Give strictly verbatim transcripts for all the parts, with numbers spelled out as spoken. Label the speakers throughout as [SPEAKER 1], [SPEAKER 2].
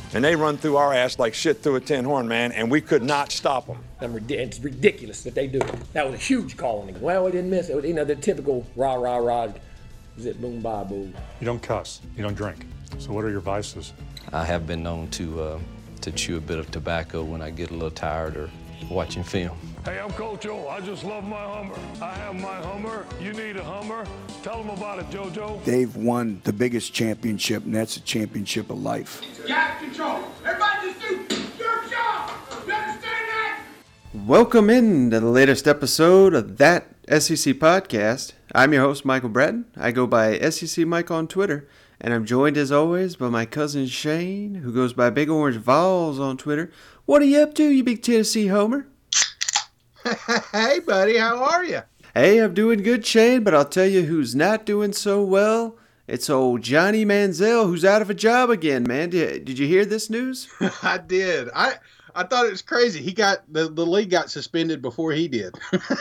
[SPEAKER 1] and they run through our ass like shit through a tin horn, man, and we could not stop them.
[SPEAKER 2] It's ridiculous that they do it. That was a huge call. Well, we didn't miss it. You know, the typical rah, rah, rah, zip, boom, bye, boo.
[SPEAKER 3] You don't cuss. You don't drink. So what are your vices?
[SPEAKER 4] I have been known to uh, to chew a bit of tobacco when I get a little tired or watching film.
[SPEAKER 5] Hey, I'm Coach O. I just love my Hummer. I have my Hummer. You need a Hummer. Tell them about it, JoJo.
[SPEAKER 6] They've won the biggest championship, and that's a championship of life.
[SPEAKER 7] Gas control. Everybody just do your job. You understand that?
[SPEAKER 8] Welcome in to the latest episode of That S E C Podcast. I'm your host, Michael Bratton. I go by S E C Mike on Twitter, and I'm joined as always by my cousin Shane, who goes by Big Orange Vols on Twitter. What are you up to, you big Tennessee homer?
[SPEAKER 9] Hey, buddy, how are you?
[SPEAKER 8] Hey, I'm doing good, Shane, but I'll tell you who's not doing so well. It's old Johnny Manziel, who's out of a job again, man. Did, did you hear this news?
[SPEAKER 9] I did. I I thought it was crazy. He got the, the league got suspended before he did.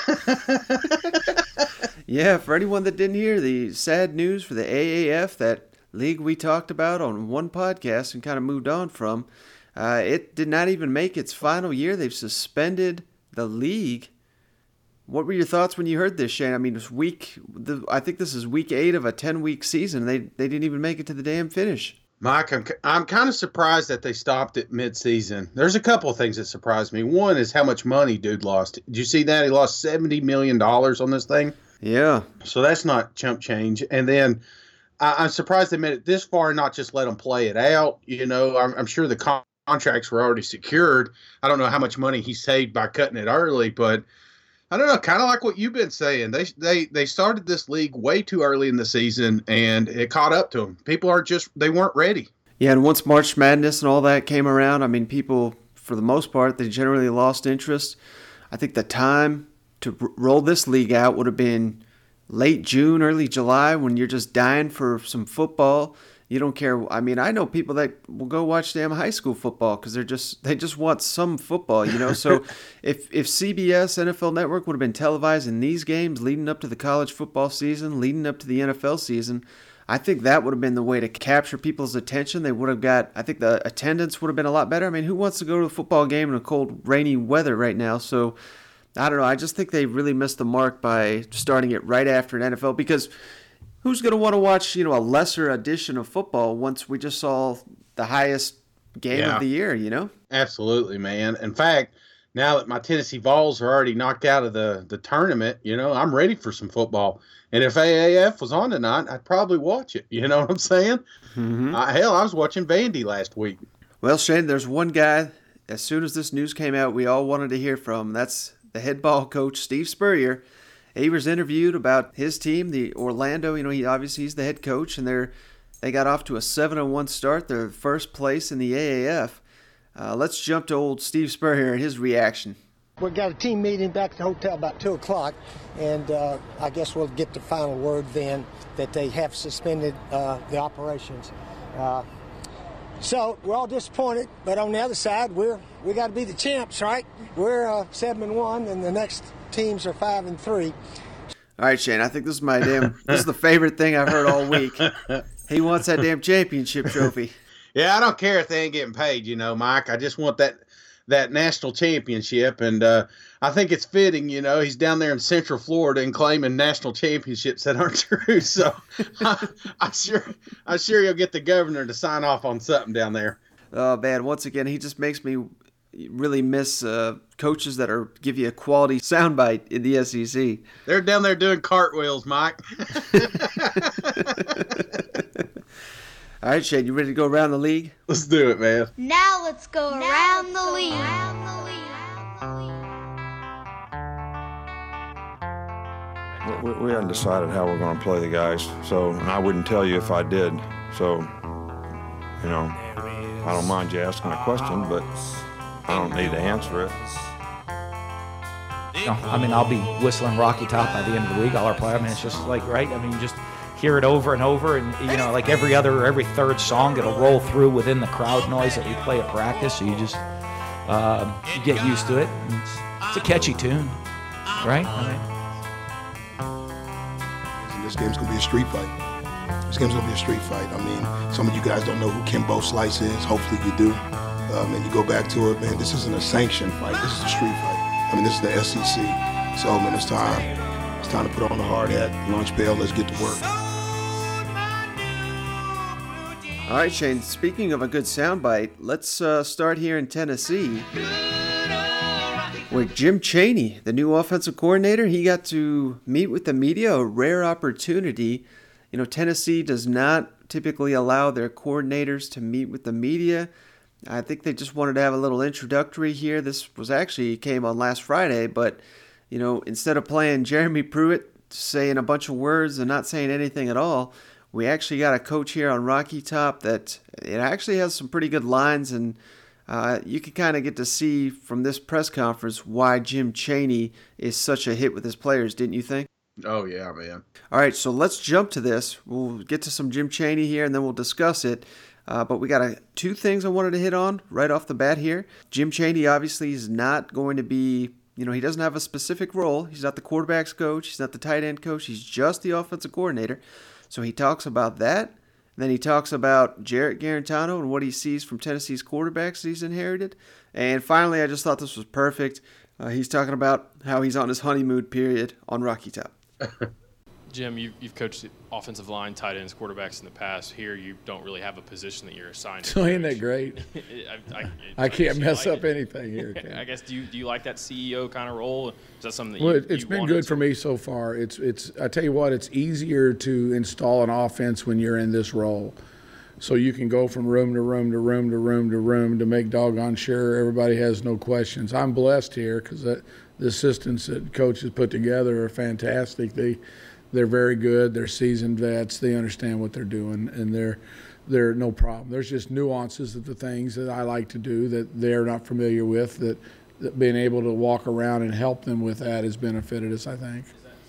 [SPEAKER 8] Yeah, for anyone that didn't hear the sad news for the A A F, that league we talked about on one podcast and kind of moved on from, uh, it did not even make its final year. They've suspended the league. What were your thoughts when you heard this, Shane? I mean, it's week. The, I think this is week eight of a ten-week season. They they didn't even make it to the damn finish.
[SPEAKER 9] Mike, I'm I'm kind of surprised that they stopped at mid-season. There's a couple of things that surprised me. One is how much money dude lost. Did you see that? He lost seventy million dollars on this thing.
[SPEAKER 8] Yeah.
[SPEAKER 9] So that's not chump change. And then I, I'm surprised they made it this far and not just let them play it out. You know, I'm, I'm sure the con- contracts were already secured. I don't know how much money he saved by cutting it early, but I don't know, kind of like what you've been saying. They they they started this league way too early in the season, and it caught up to them. People are just, they weren't ready.
[SPEAKER 8] Yeah, and once March Madness and all that came around, I mean, people, for the most part, they generally lost interest. I think the time to r- roll this league out would have been late June, early July, when you're just dying for some football. You don't care. I mean, I know people that will go watch damn high school football because they're just they just want some football, you know. So if if C B S N F L Network would have been televising these games leading up to the college football season, leading up to the N F L season, I think that would have been the way to capture people's attention. They would have got. I think the attendance would have been a lot better. I mean, who wants to go to a football game in a cold, rainy weather right now? So I don't know. I just think they really missed the mark by starting it right after an N F L because who's going to want to watch, you know, a lesser edition of football once we just saw the highest game
[SPEAKER 9] Yeah.
[SPEAKER 8] of the year, you know?
[SPEAKER 9] Absolutely, man. In fact, now that my Tennessee Vols are already knocked out of the, the tournament, you know, I'm ready for some football. And if A A F was on tonight, I'd probably watch it. You know what I'm saying?
[SPEAKER 8] Mm-hmm.
[SPEAKER 9] Uh, hell, I was watching Vandy last week.
[SPEAKER 8] Well, Shane, there's one guy, as soon as this news came out, we all wanted to hear from. That's the head ball coach, Steve Spurrier. He was interviewed about his team, the Orlando. You know, he obviously he's the head coach, and they're they got off to a seven and one start. They're first place in the A A F. Uh, let's jump to old Steve Spurrier and his reaction.
[SPEAKER 10] We've got a team meeting back at the hotel about two o'clock, and uh, I guess we'll get the final word then that they have suspended uh, the operations. Uh, so we're all disappointed, but on the other side, we're we got to be the champs, right? We're uh, seven and one, and the next teams are five and three.
[SPEAKER 8] All right, Shane, I think this is my damn, this is the favorite thing I've heard all week. He wants that damn championship trophy.
[SPEAKER 9] Yeah, I don't care if they ain't getting paid, you know, Mike. I just want that that national championship, and uh, I think it's fitting, you know. He's down there in Central Florida and claiming national championships that aren't true. So I, I sure, I sure he'll get the governor to sign off on something down there.
[SPEAKER 8] Oh man, once again, he just makes me really miss uh, coaches that are give you a quality soundbite in the S E C.
[SPEAKER 9] They're down there doing cartwheels, Mike.
[SPEAKER 8] All right, Shane, you ready to go around the league?
[SPEAKER 9] Let's do it, man.
[SPEAKER 11] Now let's go now around, let's the go
[SPEAKER 12] around
[SPEAKER 11] the league.
[SPEAKER 1] We, we hadn't decided how we're going to play the guys, so and I wouldn't tell you if I did. So, you know, I don't mind you asking a question, but I don't need to answer it.
[SPEAKER 2] No, I mean, I'll be whistling Rocky Top by the end of the week. All our play. I mean, it's just like, right? I mean, you just hear it over and over, and you know, like every other, every third song, it'll roll through within the crowd noise that we play at practice. So you just um, you get used to it. It's, it's a catchy tune, right? I
[SPEAKER 6] mean, this game's gonna be a street fight.
[SPEAKER 12] This game's gonna be a street fight. I mean, some of you guys don't know who Kimbo Slice is. Hopefully you do. Um, and you go back to it, man, this isn't a sanctioned fight. This is a street fight. I mean, this is the S E C. So, man, it's time. It's time to put on the hard hat, lunch pail, let's get to work.
[SPEAKER 8] All right, Shane, speaking of a good soundbite, let's uh, start here in Tennessee with Jim Chaney, the new offensive coordinator. He got to meet with the media, a rare opportunity. You know, Tennessee does not typically allow their coordinators to meet with the media. I think they just wanted to have a little introductory here. This was actually came on last Friday, but, you know, instead of playing Jeremy Pruitt saying a bunch of words and not saying anything at all, we actually got a coach here on Rocky Top that it actually has some pretty good lines, and uh, you can kind of get to see from this press conference why Jim Chaney is such a hit with his players, didn't you think?
[SPEAKER 9] Oh, yeah, man.
[SPEAKER 8] All right, so let's jump to this. We'll get to some Jim Chaney here, and then we'll discuss it. Uh, but we got a, two things I wanted to hit on right off the bat here. Jim Chaney obviously is not going to be, you know, he doesn't have a specific role. He's not the quarterback's coach. He's not the tight end coach. He's just the offensive coordinator. So he talks about that. And then he talks about Jarrett Guarantano and what he sees from Tennessee's quarterbacks he's inherited. And finally, I just thought this was perfect. Uh, he's talking about how he's on his honeymoon period on Rocky Top.
[SPEAKER 13] Jim, you, you've coached offensive line, tight ends, quarterbacks in the past. Here, you don't really have a position that you're assigned to.
[SPEAKER 14] So ain't that great?
[SPEAKER 13] I, I,
[SPEAKER 14] I can't mess
[SPEAKER 13] like
[SPEAKER 14] up
[SPEAKER 13] it.
[SPEAKER 14] anything here.
[SPEAKER 13] I guess, do you, do you like that C E O kind of role? Is that something that
[SPEAKER 14] well,
[SPEAKER 13] you,
[SPEAKER 14] it's
[SPEAKER 13] you
[SPEAKER 14] been
[SPEAKER 13] wanted
[SPEAKER 14] good
[SPEAKER 13] to?
[SPEAKER 14] for me so far. It's it's. I tell you what, it's easier to install an offense when you're in this role. So you can go from room to room to room to room to room to make doggone sure everybody has no questions. I'm blessed here because the assistants that coaches put together are fantastic. They they're very good. They're seasoned vets. They understand what they're doing, and they're they're no problem. There's just nuances of the things that I like to do that they're not familiar with. That, that being able to walk around and help them with that has benefited us, I think.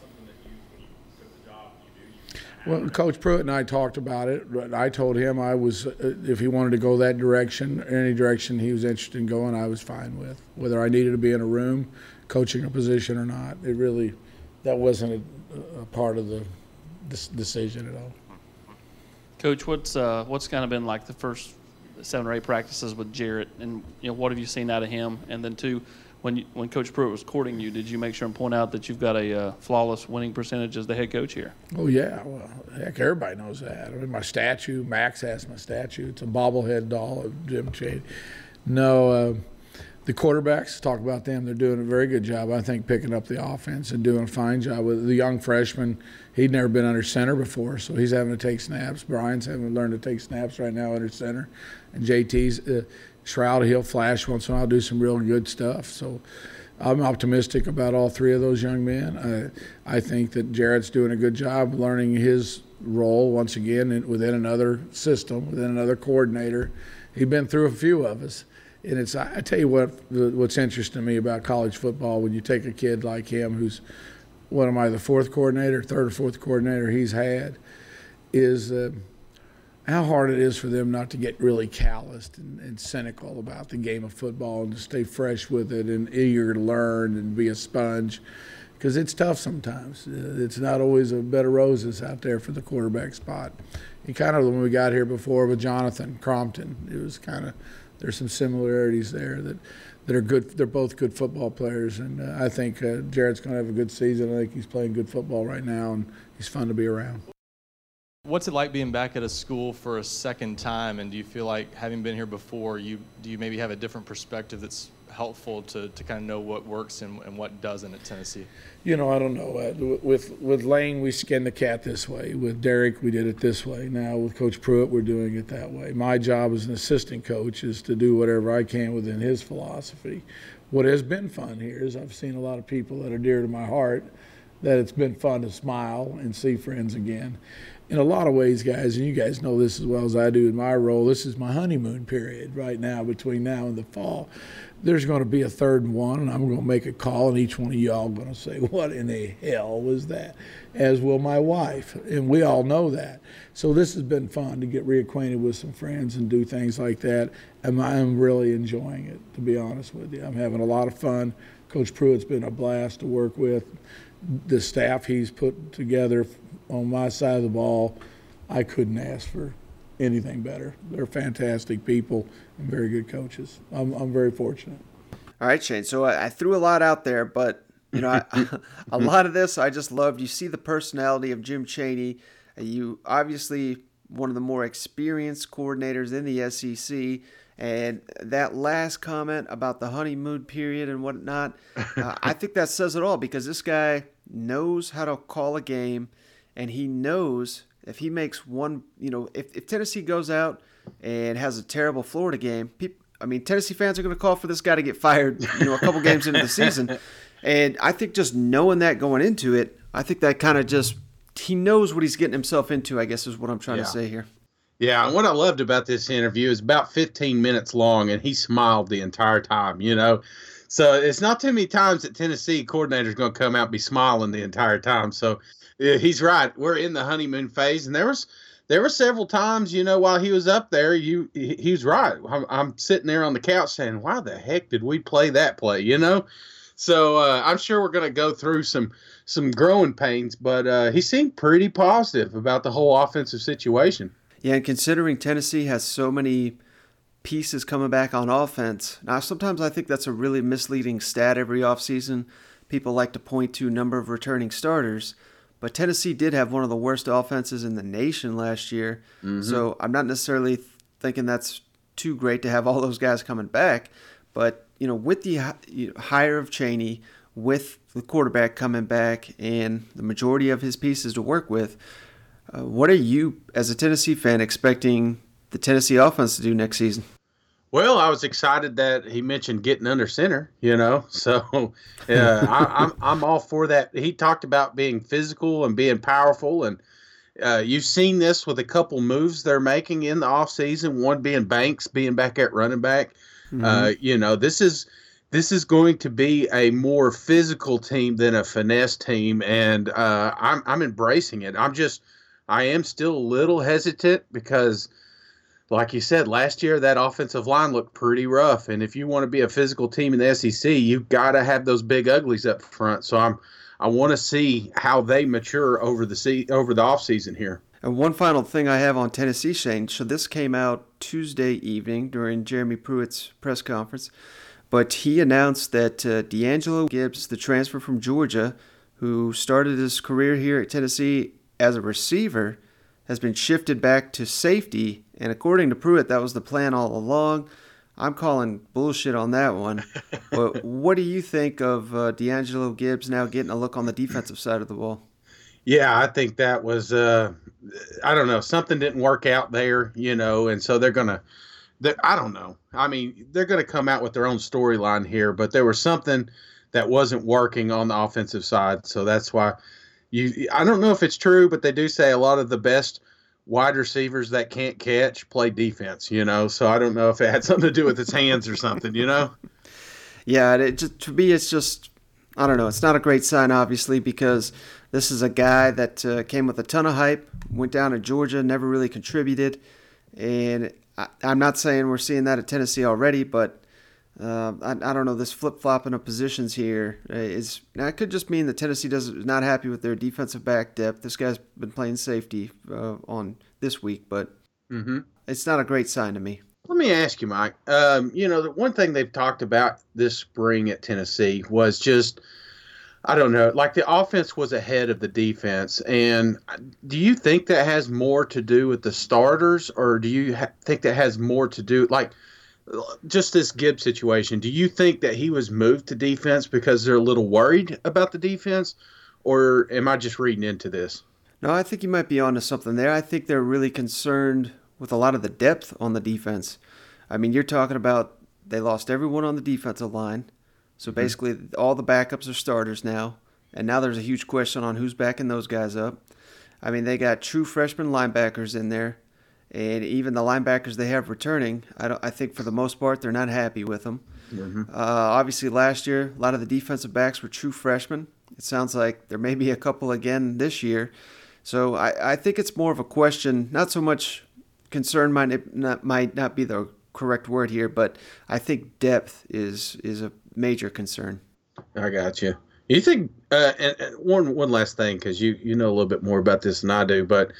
[SPEAKER 14] Well, Coach Pruitt and I talked about it. I told him I was, if he wanted to go that direction, any direction he was interested in going, I was fine with. Whether I needed to be in a room coaching a position or not, it really, that wasn't a, a part of the this decision at all.
[SPEAKER 15] Coach, what's uh, what's kind of been like the first seven or eight practices with Jarrett, and you know what have you seen out of him? And then two, when you, when Coach Pruitt was courting you, did you make sure and point out that you've got a uh, flawless winning percentage as the head coach here?
[SPEAKER 14] Oh yeah, well heck, everybody knows that. I mean, my statue, Max has my statue. It's a bobblehead doll of Jim Chaney. No, uh, the quarterbacks, talk about them. They're doing a very good job, I think, picking up the offense and doing a fine job with the young freshman. He'd never been under center before, so he's having to take snaps. Brian's having to learn to take snaps right now under center, and J T's. Uh, Shroud, he'll flash once in a while, do some real good stuff. So I'm optimistic about all three of those young men. I, I think that Jarrett's doing a good job learning his role once again in, within another system, within another coordinator. He's been through a few of us. And it's, I tell you what, what's interesting to me about college football, when you take a kid like him who's, what am I, the fourth coordinator, third or fourth coordinator he's had, is uh, how hard it is for them not to get really calloused and, and cynical about the game of football and to stay fresh with it and eager to learn and be a sponge, because it's tough sometimes. It's not always a bed of roses out there for the quarterback spot. And kind of when we got here before with Jonathan Crompton, it was kind of, there's some similarities there that, that are good. They're both good football players, and uh, I think uh, Jarrett's going to have a good season. I think he's playing good football right now, and he's fun to be around.
[SPEAKER 16] What's it like being back at a school for a second time, and do you feel like, having been here before, you do you maybe have a different perspective that's helpful to, to kind of know what works and, and what doesn't at Tennessee? You know, I don't know. Uh, with with Lane, we skinned the cat this way. With Derek, we did it this way. Now with Coach Pruitt, we're doing it that way. My job as an assistant coach is to do whatever I can within his philosophy. What has been fun here is I've seen a lot of people that are dear to my heart, that it's been fun to smile and see friends again. In a lot of ways, guys, and you guys know this as well as I do in my role, this is my honeymoon period right now, between now and the fall. There's going to be a third and one, and I'm going to make a call, and each one of y'all are going to say, what in the hell was that? As will my wife, and we all know that. So this has been fun to get reacquainted with some friends and do things like that, and I'm really enjoying it, to be honest with you. I'm having a lot of fun. Coach Pruitt's been a blast to work with. The staff he's put together on my side of the ball,
[SPEAKER 14] I couldn't ask for anything better. They're fantastic people and very good coaches. I'm, I'm very fortunate.
[SPEAKER 8] All right, Shane. So I, I threw a lot out there, but you know, I, a lot of this I just loved. You see the personality of Jim Chaney. You obviously one of the more experienced coordinators in the S E C. And that last comment about the honeymoon period and whatnot, uh, I think that says it all, because this guy knows how to call a game, and he knows if he makes one, you know, if, if Tennessee goes out and has a terrible Florida game, people, I mean, Tennessee fans are going to call for this guy to get fired, you know, a couple games into the season. And I think just knowing that going into it, I think that kind of just, he knows what he's getting himself into, I guess is what I'm trying
[SPEAKER 9] Yeah.
[SPEAKER 8] to say here.
[SPEAKER 9] Yeah, and what I loved about this interview is about fifteen minutes long, and he smiled the entire time, you know. So it's not too many times that Tennessee coordinator's going to come out and be smiling the entire time. So yeah, he's right. We're in the honeymoon phase, and there was there were several times, you know, while he was up there, you he, he was right. I'm, I'm sitting there on the couch saying, why the heck did we play that play, you know? So uh, I'm sure we're going to go through some some growing pains, but uh, he seemed pretty positive about the whole offensive situation.
[SPEAKER 8] Yeah, and considering Tennessee has so many pieces coming back on offense, now sometimes I think that's a really misleading stat every offseason. People like to point to number of returning starters, but Tennessee did have one of the worst offenses in the nation last year.
[SPEAKER 9] Mm-hmm.
[SPEAKER 8] So I'm not necessarily thinking that's too great to have all those guys coming back. But, you know, with the hire of Chaney, with the quarterback coming back and the majority of his pieces to work with, Uh, what are you, as a Tennessee fan, expecting the Tennessee offense to do next season?
[SPEAKER 9] Well, I was excited that he mentioned getting under center, you know, so uh, I, I'm I'm all for that. He talked about being physical and being powerful, and uh, you've seen this with a couple moves they're making in the offseason, one being Banks being back at running back.
[SPEAKER 8] Mm-hmm.
[SPEAKER 9] Uh, you know, this is this is going to be a more physical team than a finesse team, and uh, I'm I'm embracing it. I'm just I am still a little hesitant because, like you said, last year that offensive line looked pretty rough. And if you want to be a physical team in the S E C, you've got to have those big uglies up front. So I'm, I want to see how they mature over the se- over the offseason here.
[SPEAKER 8] And one final thing I have on Tennessee, Shane. So this came out Tuesday evening during Jeremy Pruitt's press conference. But he announced that uh, D'Angelo Gibbs, the transfer from Georgia, who started his career here at Tennessee as a receiver, has been shifted back to safety, and according to Pruitt, that was the plan all along. I'm calling bullshit on that one. But what do you think of uh, D'Angelo Gibbs now getting a look on the defensive side of the ball?
[SPEAKER 9] Yeah, I think that was, uh, I don't know, something didn't work out there, you know, and so they're going to, I don't know. I mean, they're going to come out with their own storyline here, but there was something that wasn't working on the offensive side, so that's why. You, I don't know if it's true, but they do say a lot of the best wide receivers that can't catch play defense, you know, so I don't know if it had something to do with his hands or something, you know?
[SPEAKER 8] Yeah, it just, to me, it's just, I don't know, it's not a great sign, obviously, because this is a guy that uh, came with a ton of hype, went down to Georgia, never really contributed, and I, I'm not saying we're seeing that at Tennessee already, but Uh, I, I don't know, this flip-flopping of positions here is, now it could just mean that Tennessee does is not happy with their defensive back depth. This guy's been playing safety uh, on this week, but
[SPEAKER 9] mm-hmm.
[SPEAKER 8] It's not a great sign to me.
[SPEAKER 9] Let me ask you, Mike. Um, you know, the one thing they've talked about this spring at Tennessee was just, I don't know, like the offense was ahead of the defense. And do you think that has more to do with the starters, or do you ha- think that has more to do, like, just this Gibbs situation, do you think that he was moved to defense because they're a little worried about the defense, or am I just reading into this?
[SPEAKER 8] No, I think you might be onto something there. I think they're really concerned with a lot of the depth on the defense. I mean, you're talking about they lost everyone on the defensive line, so basically mm-hmm. all the backups are starters now, and now there's a huge question on who's backing those guys up. I mean, they got true freshman linebackers in there. And even the linebackers they have returning, I, don't, I think for the most part, they're not happy with them. Mm-hmm. Uh, obviously, last year, a lot of the defensive backs were true freshmen. It sounds like there may be a couple again this year. So I, I think it's more of a question, not so much concern might not, might not be the correct word here, but I think depth is is a major concern.
[SPEAKER 9] I got you. You think Uh, and, and one one last thing, because you you know a little bit more about this than I do, but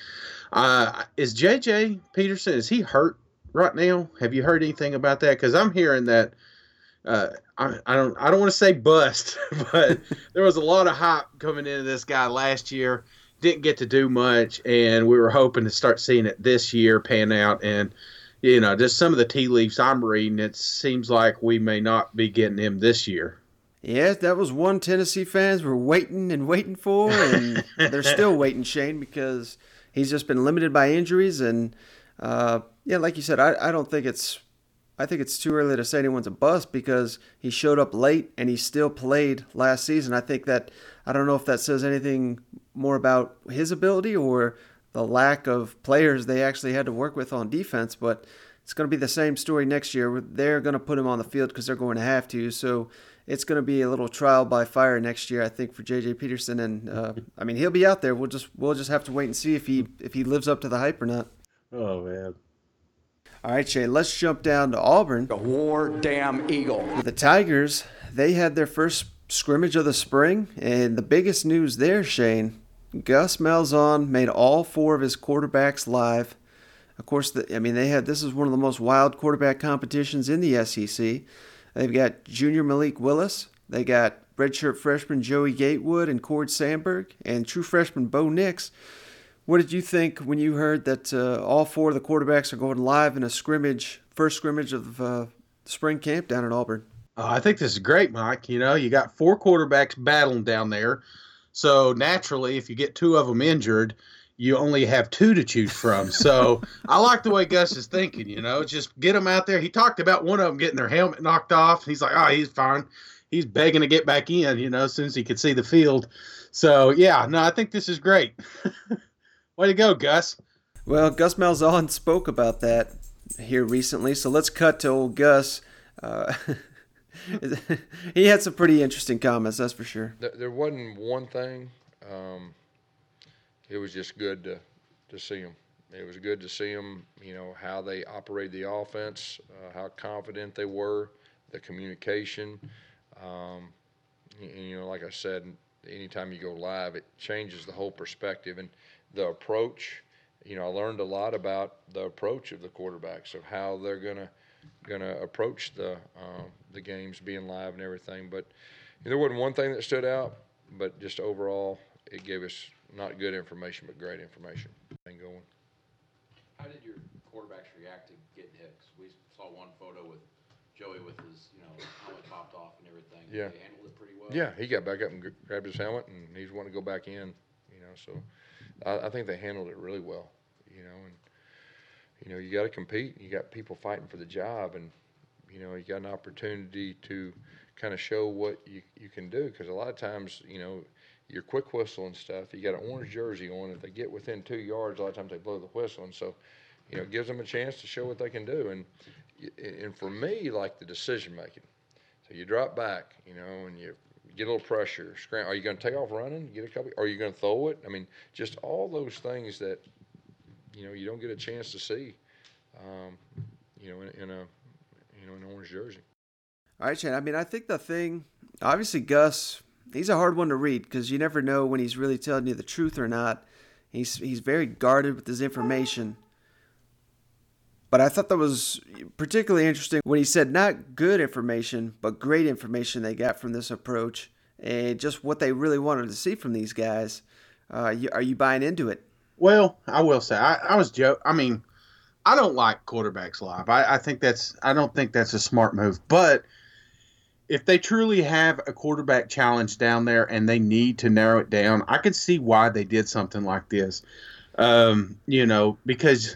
[SPEAKER 9] uh, is J J Peterson, is he hurt right now? Have you heard anything about that? Because I'm hearing that uh, I, I don't I don't want to say bust, but there was a lot of hype coming into this guy last year. Didn't get to do much, and we were hoping to start seeing it this year pan out. And you know, just some of the tea leaves I'm reading, it seems like we may not be getting him this year.
[SPEAKER 8] Yeah, that was one Tennessee fans were waiting and waiting for, and they're still waiting, Shane, because he's just been limited by injuries. And, uh, yeah, like you said, I, I don't think it's – I think it's too early to say anyone's a bust because he showed up late and he still played last season. I think that – I don't know if that says anything more about his ability or the lack of players they actually had to work with on defense, but it's going to be the same story next year. They're going to put him on the field because they're going to have to, so – it's going to be a little trial by fire next year, I think, for J J Peterson, and uh, I mean he'll be out there. We'll just we'll just have to wait and see if he if he lives up to the hype or not.
[SPEAKER 9] Oh man!
[SPEAKER 8] All right, Shane, let's jump down to Auburn.
[SPEAKER 17] The War Damn Eagle.
[SPEAKER 8] The Tigers, they had their first scrimmage of the spring, and the biggest news there, Shane, Gus Malzahn made all four of his quarterbacks live. Of course, the, I mean they had this is one of the most wild quarterback competitions in the S E C. They've got junior Malik Willis. They got redshirt freshman Joey Gatewood and Cord Sandberg, and true freshman Bo Nix. What did you think when you heard that uh, all four of the quarterbacks are going live in a scrimmage, first scrimmage of uh, spring camp down at Auburn?
[SPEAKER 9] Uh, I think this is great, Mike. You know, you got four quarterbacks battling down there. So naturally, if you get two of them injured, you only have two to choose from. So I like the way Gus is thinking, you know, just get them out there. He talked about one of them getting their helmet knocked off. He's like, oh, he's fine. He's begging to get back in, you know, as soon as he could see the field. So, yeah, no, I think this is great. Way to go, Gus.
[SPEAKER 8] Well, Gus Malzahn spoke about that here recently. So let's cut to old Gus. Uh, he had some pretty interesting comments, that's for sure.
[SPEAKER 18] There wasn't one thing. Um, It was just good to, to see them. It was good to see them, you know, how they operated the offense, uh, how confident they were, the communication. Um, and, you know, like I said, anytime you go live, it changes the whole perspective. And the approach, you know, I learned a lot about the approach of the quarterbacks, of how they're gonna gonna approach the uh, the games being live and everything. But you know, there wasn't one thing that stood out, but just overall, it gave us not good information, but great information. Going.
[SPEAKER 19] How did your quarterbacks react to getting hit? 'Cause we saw one photo with Joey with his, you know, helmet popped off and everything.
[SPEAKER 18] Yeah.
[SPEAKER 19] They handled it pretty well.
[SPEAKER 18] Yeah, he got back up and grabbed his helmet, and he's wanting to go back in. You know, so I, I think they handled it really well. You know, and you know, you got to compete. You got people fighting for the job, and you know, you got an opportunity to kind of show what you you can do. Because a lot of times, you know, your quick whistle and stuff, you got an orange jersey on. If they get within two yards, a lot of times they blow the whistle, and so, you know, it gives them a chance to show what they can do. And and for me, like the decision making. So you drop back, you know, and you get a little pressure. Scram- Are you going to take off running? Get a couple? Are you going to throw it? I mean, just all those things that, you know, you don't get a chance to see, um, you know, in, in a, you know, in an orange jersey.
[SPEAKER 8] All right, Shane. I mean, I think the thing, obviously, Gus, he's a hard one to read because you never know when he's really telling you the truth or not. He's he's very guarded with his information. But I thought that was particularly interesting when he said not good information, but great information they got from this approach and just what they really wanted to see from these guys. Uh, you, are you buying into it?
[SPEAKER 9] Well, I will say I, I was joke. I mean, I don't like quarterbacks live. I, I think that's I don't think that's a smart move. But if they truly have a quarterback challenge down there and they need to narrow it down, I could see why they did something like this. Um, you know, because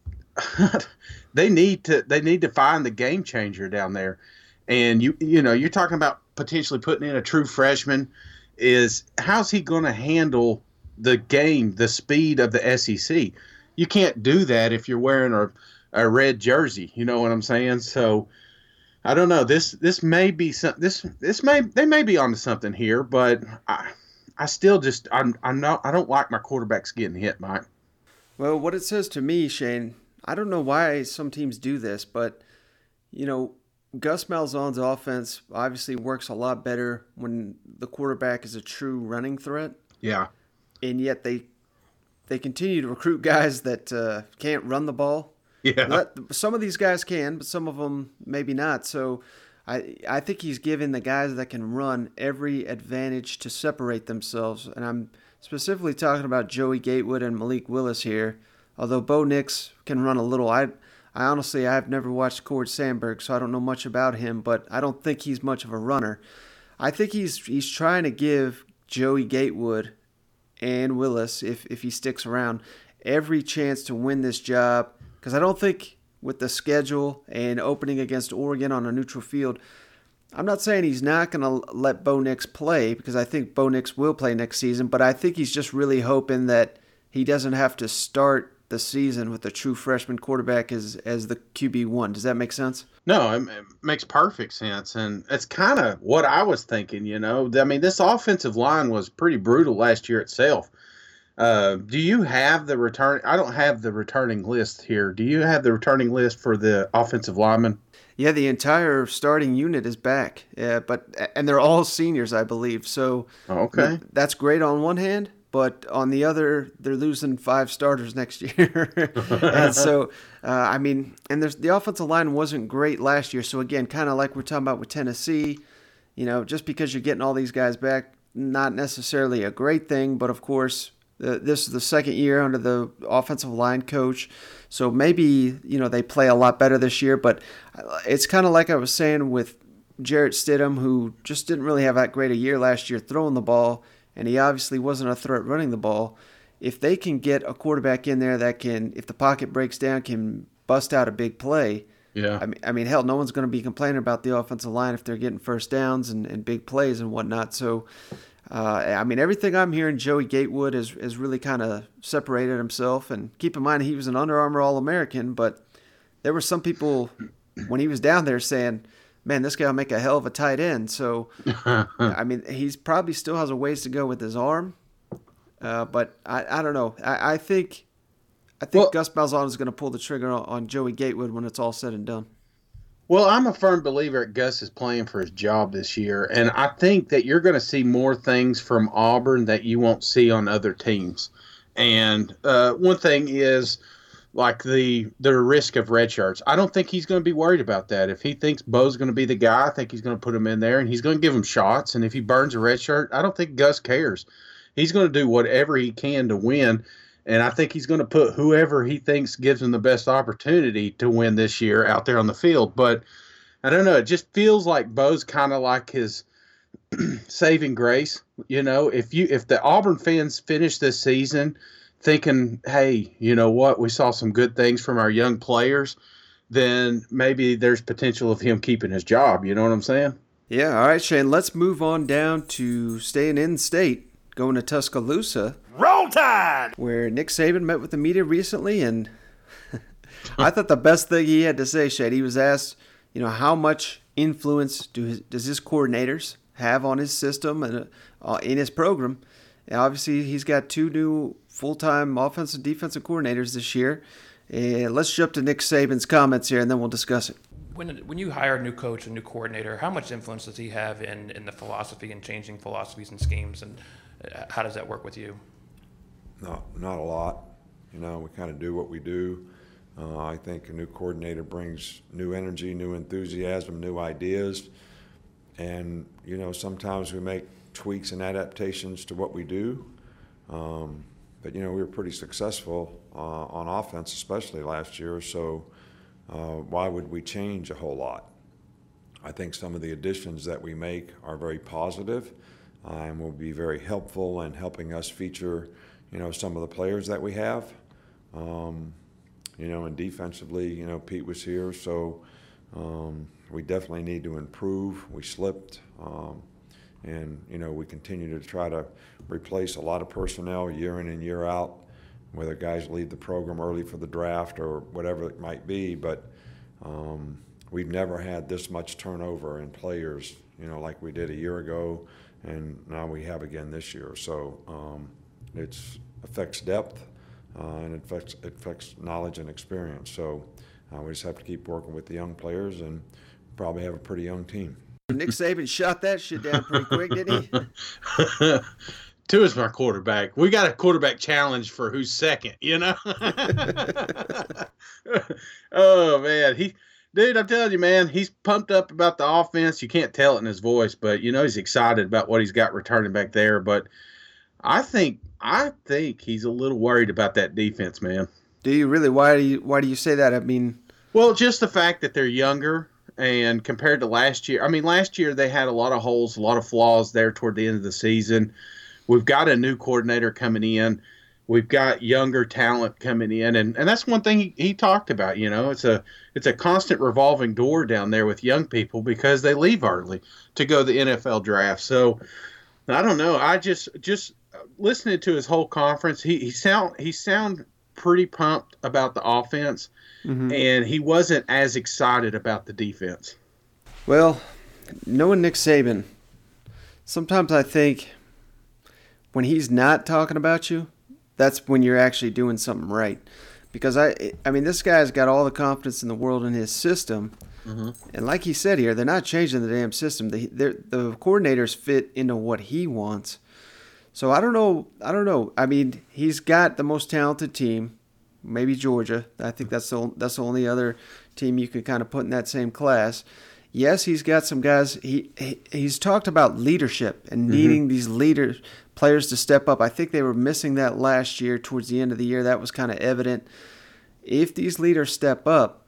[SPEAKER 9] they need to they need to find the game changer down there. And you you know, you're talking about potentially putting in a true freshman. Is how's he going to handle the game, the speed of the S E C? You can't do that if you're wearing a, a red jersey. You know what I'm saying? So I don't know. This this may be some. This this may they may be onto something here, but I I still just I'm I'm not I don't like my quarterbacks getting hit, Mike.
[SPEAKER 8] Well, what it says to me, Shane, I don't know why some teams do this, but you know, Gus Malzahn's offense obviously works a lot better when the quarterback is a true running threat.
[SPEAKER 9] Yeah.
[SPEAKER 8] And yet they they continue to recruit guys that uh, can't run the ball.
[SPEAKER 9] Yeah.
[SPEAKER 8] Let, some of these guys can, but some of them maybe not. So I I think he's given the guys that can run every advantage to separate themselves. And I'm specifically talking about Joey Gatewood and Malik Willis here. Although Bo Nix can run a little, I I honestly I've never watched Cord Sandberg, so I don't know much about him. But I don't think he's much of a runner. I think he's he's trying to give Joey Gatewood and Willis, if if he sticks around, every chance to win this job. Because I don't think with the schedule and opening against Oregon on a neutral field, I'm not saying he's not going to let Bo Nix play, because I think Bo Nix will play next season, but I think he's just really hoping that he doesn't have to start the season with a true freshman quarterback as as the Q B one. Does that make sense?
[SPEAKER 9] No, it, it makes perfect sense. And it's kind of what I was thinking, you know. I mean, this offensive line was pretty brutal last year itself. Uh, do you have the return? I don't have the returning list here. Do you have the returning list for the offensive linemen?
[SPEAKER 8] Yeah, the entire starting unit is back, uh, but and they're all seniors, I believe. So
[SPEAKER 9] okay,
[SPEAKER 8] that's great on one hand, but on the other, they're losing five starters next year. And so, uh, I mean, and there's the offensive line wasn't great last year. So again, kind of like we're talking about with Tennessee, you know, just because you're getting all these guys back, not necessarily a great thing, but of course. Uh, this is the second year under the offensive line coach, so maybe, you know, they play a lot better this year. But it's kind of like I was saying with Jarrett Stidham, who just didn't really have that great a year last year throwing the ball, and he obviously wasn't a threat running the ball. If they can get a quarterback in there that can, if the pocket breaks down, can bust out a big play.
[SPEAKER 9] Yeah.
[SPEAKER 8] I mean, I mean, hell, no one's going to be complaining about the offensive line if they're getting first downs and, and big plays and whatnot. So. Uh, I mean, everything I'm hearing, Joey Gatewood has, has really kind of separated himself. And keep in mind, he was an Under Armour All-American, but there were some people when he was down there saying, man, this guy will make a hell of a tight end. So, I mean, he's probably still has a ways to go with his arm. Uh, but I, I don't know. I, I think I think well, Gus Malzahn is going to pull the trigger on, on Joey Gatewood when it's all said and done.
[SPEAKER 9] Well, I'm a firm believer that Gus is playing for his job this year, and I think that you're going to see more things from Auburn that you won't see on other teams. And uh, one thing is like the the risk of red shirts. I don't think he's going to be worried about that. If he thinks Bo's going to be the guy, I think he's going to put him in there, and he's going to give him shots. And if he burns a red shirt, I don't think Gus cares. He's going to do whatever he can to win. And I think he's going to put whoever he thinks gives him the best opportunity to win this year out there on the field. But I don't know. It just feels like Bo's kind of like his saving grace. You know, if you if the Auburn fans finish this season thinking, hey, you know what, we saw some good things from our young players, then maybe there's potential of him keeping his job. You know what I'm saying?
[SPEAKER 8] Yeah. All right, Shane, let's move on down to staying in state. Going to Tuscaloosa.
[SPEAKER 7] Roll Tide!
[SPEAKER 8] Where Nick Saban met with the media recently, and I thought the best thing he had to say, Shane, he was asked, you know, how much influence do his, does his coordinators have on his system and uh, in his program? And obviously, he's got two new full-time offensive and defensive coordinators this year. And let's jump to Nick Saban's comments here, and then we'll discuss it.
[SPEAKER 20] When when you hire a new coach, a new coordinator, how much influence does he have in, in the philosophy and changing philosophies and schemes, and how does that work with you?
[SPEAKER 1] No, not a lot. You know, we kind of do what we do. Uh, I think a new coordinator brings new energy, new enthusiasm, new ideas. And, you know, sometimes we make tweaks and adaptations to what we do. Um, but, you know, we were pretty successful uh, on offense, especially last year. So uh, why would we change a whole lot? I think some of the additions that we make are very positive. Uh, and will be very helpful in helping us feature, you know, some of the players that we have. Um, you know, and defensively, you know, Pete was here, so um, we definitely need to improve. We slipped, um, and, you know, we continue to try to replace a lot of personnel year in and year out, whether guys leave the program early for the draft or whatever it might be. But um, we've never had this much turnover in players, you know, like we did a year ago. And now we have again this year. So um, it affects depth uh, and it affects, it affects knowledge and experience. So uh, we just have to keep working with the young players and probably have a pretty young team.
[SPEAKER 8] Nick Saban shot that shit down pretty quick, didn't he?
[SPEAKER 9] Tua's my quarterback. We got a quarterback challenge for who's second, you know? Oh, man. He, dude, I'm telling you, man, he's pumped up about the offense. You can't tell it in his voice, but, you know, he's excited about what he's got returning back there. But I think I think he's a little worried about that defense, man.
[SPEAKER 8] Do you really? Why do you, why do you say that? I mean,
[SPEAKER 9] well, just the fact that they're younger. And compared to last year, I mean, last year they had a lot of holes, a lot of flaws there toward the end of the season. We've got a new coordinator coming in. We've got younger talent coming in. And, and that's one thing he, he talked about, you know. It's a it's a constant revolving door down there with young people because they leave early to go to the N F L draft. So, I don't know. I just just listening to his whole conference, he, he sound he sound pretty pumped about the offense. Mm-hmm. And he wasn't as excited about the defense.
[SPEAKER 8] Well, knowing Nick Saban, sometimes I think when he's not talking about you, that's when you're actually doing something right. Because, I I mean, this guy's got all the confidence in the world in his system. Mm-hmm. And like he said here, they're not changing the damn system. They, the coordinators fit into what he wants. So I don't know. I don't know. I mean, he's got the most talented team. Maybe Georgia. I think that's the that's the only other team you could kind of put in that same class. Yes, he's got some guys. He, he he's talked about leadership and needing mm-hmm. these leaders players to step up. I think they were missing that last year. Towards the end of the year, that was kind of evident. If these leaders step up,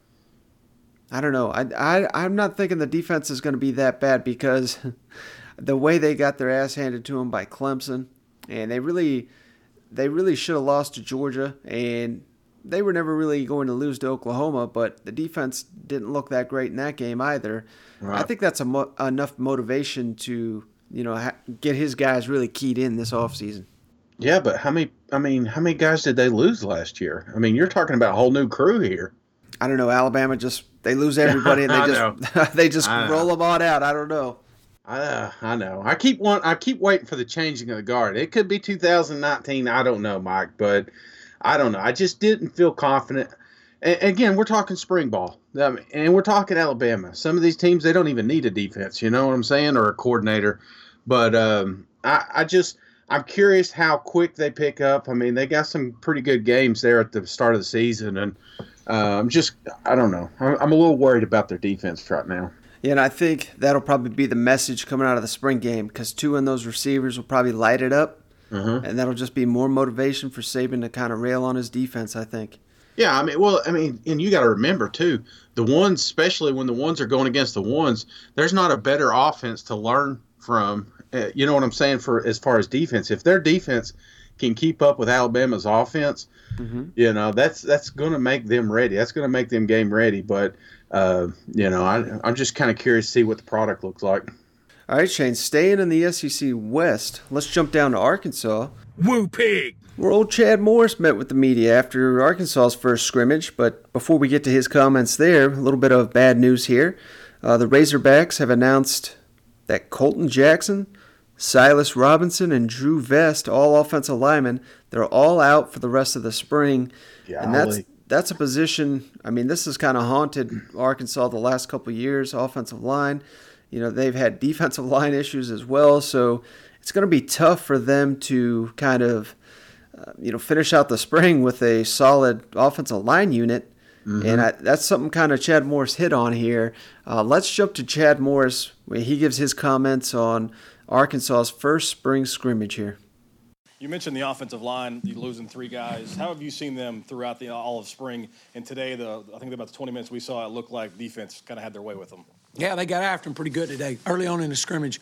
[SPEAKER 8] I don't know. I I I'm not thinking the defense is going to be that bad because the way they got their ass handed to them by Clemson, and they really they really should have lost to Georgia and. They were never really going to lose to Oklahoma, but the defense didn't look that great in that game either. Right. I think that's a mo- enough motivation to, you know, ha- get his guys really keyed in this offseason.
[SPEAKER 9] Yeah, but how many? I mean, how many guys did they lose last year? I mean, you're talking about a whole new crew here.
[SPEAKER 8] I don't know. Alabama just they lose everybody and they just they just roll them on out. I don't know.
[SPEAKER 9] Uh, I know. I keep want. I keep waiting for the changing of the guard. It could be two thousand nineteen. I don't know, Mike, but. I don't know. I just didn't feel confident. And again, we're talking spring ball, I mean, and we're talking Alabama. Some of these teams, they don't even need a defense, you know what I'm saying, or a coordinator. But um, I, I just, I'm curious how quick they pick up. I mean, they got some pretty good games there at the start of the season, and uh, I'm just, I don't know. I'm, I'm a little worried about their defense right now.
[SPEAKER 8] Yeah, and I think that'll probably be the message coming out of the spring game because two of those receivers will probably light it up. Mm-hmm. And that'll just be more motivation for Saban to kind of rail on his defense, I think.
[SPEAKER 9] Yeah, I mean, well, I mean, and you got to remember, too, the ones, especially when the ones are going against the ones, there's not a better offense to learn from. Uh, you know what I'm saying, for as far as defense. If their defense can keep up with Alabama's offense, mm-hmm. you know, that's that's going to make them ready. That's going to make them game ready. But, uh, you know, I, I'm just kind of curious to see what the product looks like.
[SPEAKER 8] All right, Shane, staying in the S E C West, let's jump down to Arkansas.
[SPEAKER 7] Woo pig!
[SPEAKER 8] Where old Chad Morris met with the media after Arkansas's first scrimmage. But before we get to his comments there, a little bit of bad news here. Uh, the Razorbacks have announced that Colton Jackson, Silas Robinson, and Drew Vest, all offensive linemen, they're all out for the rest of the spring.
[SPEAKER 9] Golly.
[SPEAKER 8] And that's that's a position, I mean, this has kind of haunted Arkansas the last couple of years, offensive line. You know, they've had defensive line issues as well, so it's going to be tough for them to kind of, uh, you know, finish out the spring with a solid offensive line unit. Mm-hmm. And I, that's something kind of Chad Morris hit on here. Uh, let's jump to Chad Morris. He gives his comments on Arkansas's first spring scrimmage here.
[SPEAKER 21] You mentioned the offensive line, you losing three guys. How have you seen them throughout the all of spring? And today, the I think about the twenty minutes we saw, it looked like defense kind of had their way with them.
[SPEAKER 22] Yeah, they got after him pretty good today. Early on in the scrimmage,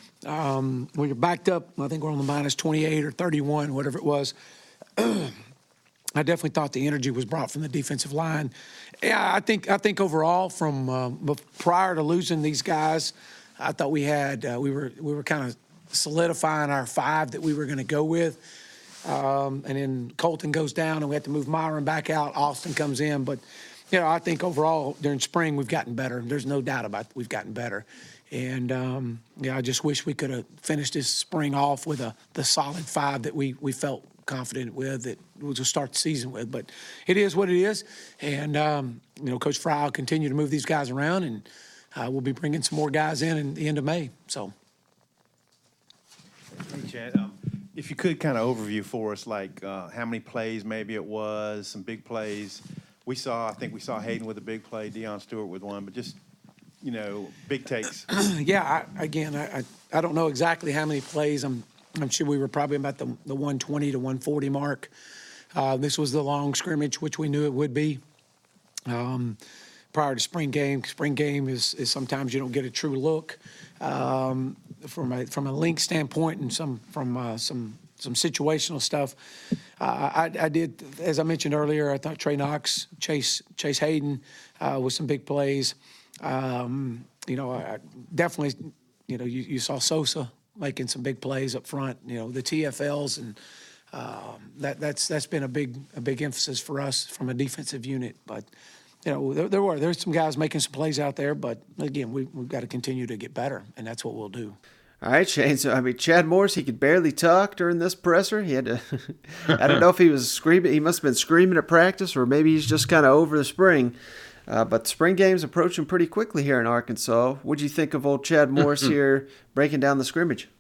[SPEAKER 22] um, we were backed up. I think we're on the minus twenty-eight or thirty-one, whatever it was. I definitely thought the energy was brought from the defensive line. Yeah, I think I think overall, from uh, prior to losing these guys, I thought we had uh, we were we were kind of solidifying our five that we were going to go with. Um, and then Colton goes down, and we have to move Myron back out. Austin comes in, but. You know, I think overall during spring we've gotten better. There's no doubt about it. We've gotten better. And, um, yeah, I just wish we could have finished this spring off with a the solid five that we, we felt confident with, that we'll just start the season with. But it is what it is. And, um, you know, Coach Fry will continue to move these guys around. And uh, we'll be bringing some more guys in in the end of May. So.
[SPEAKER 3] Hey, Chad, um, if you could kind of overview for us, like uh, how many plays maybe it was, some big plays. We saw, I think we saw Hayden with a big play, Deion Stewart with one, but just, you know, big takes.
[SPEAKER 22] Yeah, I, again, I, I I don't know exactly how many plays. I'm I'm sure we were probably about the, the one twenty to one forty mark. Uh, this was the long scrimmage, which we knew it would be. Um, prior to spring game, spring game is, is sometimes you don't get a true look um, from a from a link standpoint and some from uh, some some situational stuff. Uh, I, I did, as I mentioned earlier, I thought Trey Knox, Chase Chase Hayden uh, with some big plays. Um, you know, I definitely, you know, you, you saw Sosa making some big plays up front. You know, the T F Ls, and um, that that's that's been a big a big emphasis for us from a defensive unit. But you know, there, there were there's some guys making some plays out there. But again, we we've got to continue to get better, and that's what we'll do.
[SPEAKER 8] All right, Shane. So, I mean, Chad Morris, he could barely talk during this presser. He had to, I don't know if he was screaming. He must have been screaming at practice, or maybe he's just kind of over the spring. Uh, but the spring game's approaching pretty quickly here in Arkansas. What'd you think of old Chad Morris here breaking down the scrimmage?